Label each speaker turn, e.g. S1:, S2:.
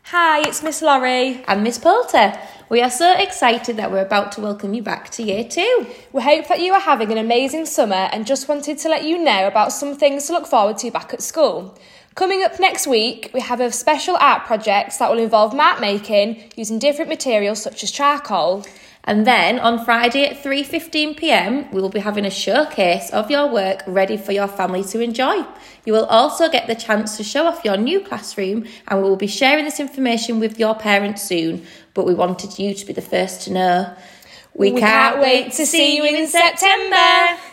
S1: Hi, it's Miss Laurie.
S2: And Miss Poulter. We are so excited that we're about to welcome you back to Year 2.
S1: We hope that you are having an amazing summer and just wanted to let you know about some things to look forward to back at school. Coming up next week, we have a special art project that will involve mark making using different materials such as charcoal.
S2: And then on Friday at 3:15pm, we will be having a showcase of your work ready for your family to enjoy. You will also get the chance to show off your new classroom, and we will be sharing this information with your parents soon, but we wanted you to be the first to know. We can't wait to see you in September.